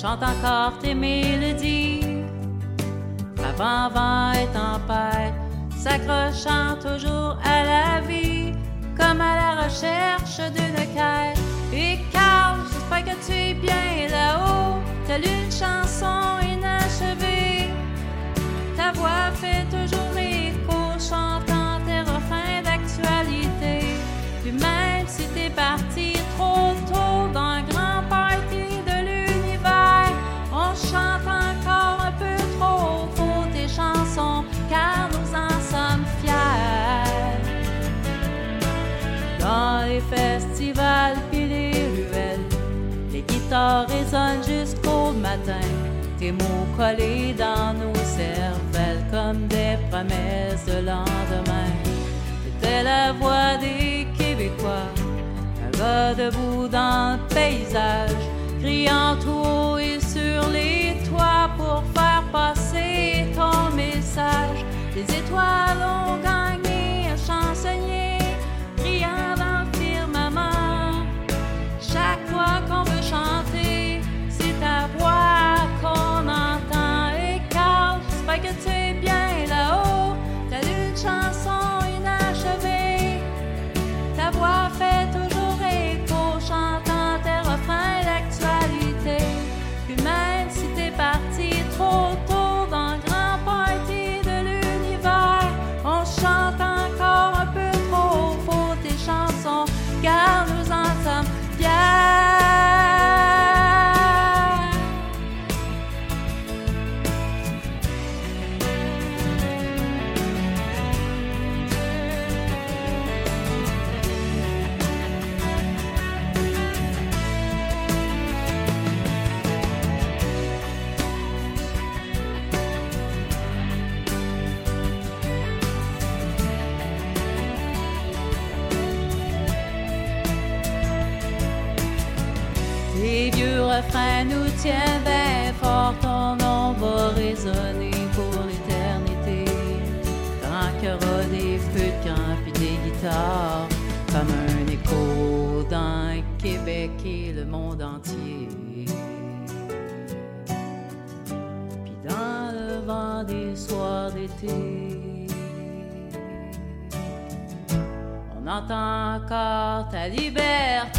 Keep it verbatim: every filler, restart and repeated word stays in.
chante encore tes mélodies. Avant vent et tempête, s'accrochant toujours à la vie, comme à la recherche d'une quête. Et Carl, j'espère que tu es bien là-haut. T'as lu une chanson inachevée. Ta voix fait toujours écho, chantant tes refrains d'actualité. Puis même si t'es parti trop tôt dans un grand party de l'univers, on chante encore un peu trop faux tes chansons, car nous en sommes fiers. Dans les festivals puis les ruelles, les guitares résonnent jusqu'au matin. Tes mots collés dans nos cervelles comme des promesses de lendemain. C'était la voix des Québécois, un gars debout dans le paysage, criant tout haut et sur les toits pour faire passer ton message. Les étoiles ont gagné un chansonnier, brillant dans le firmament. Chaque fois qu'on veut chanter, c'est ta voix qu'on entend. Et Carl, j'espère que tu es bien là-haut. T'as lu une chanson inachevée. Ta voix fait toujours écho, chantant tes refrains d'actualité. Puis même si t'es parti trop tôt dans le grand party de l'univers, on chante encore un peu trop faux tes chansons, car nous en sommes fiers. Les vieux refrains nous tiennent bien fort, ton nom va résonner pour l'éternité. Tant qu'il y aura des feux de camp puis des guitares, comme un écho dans le Québec et le monde entier. Puis dans le vent des soirs d'été, on entend encore ta liberté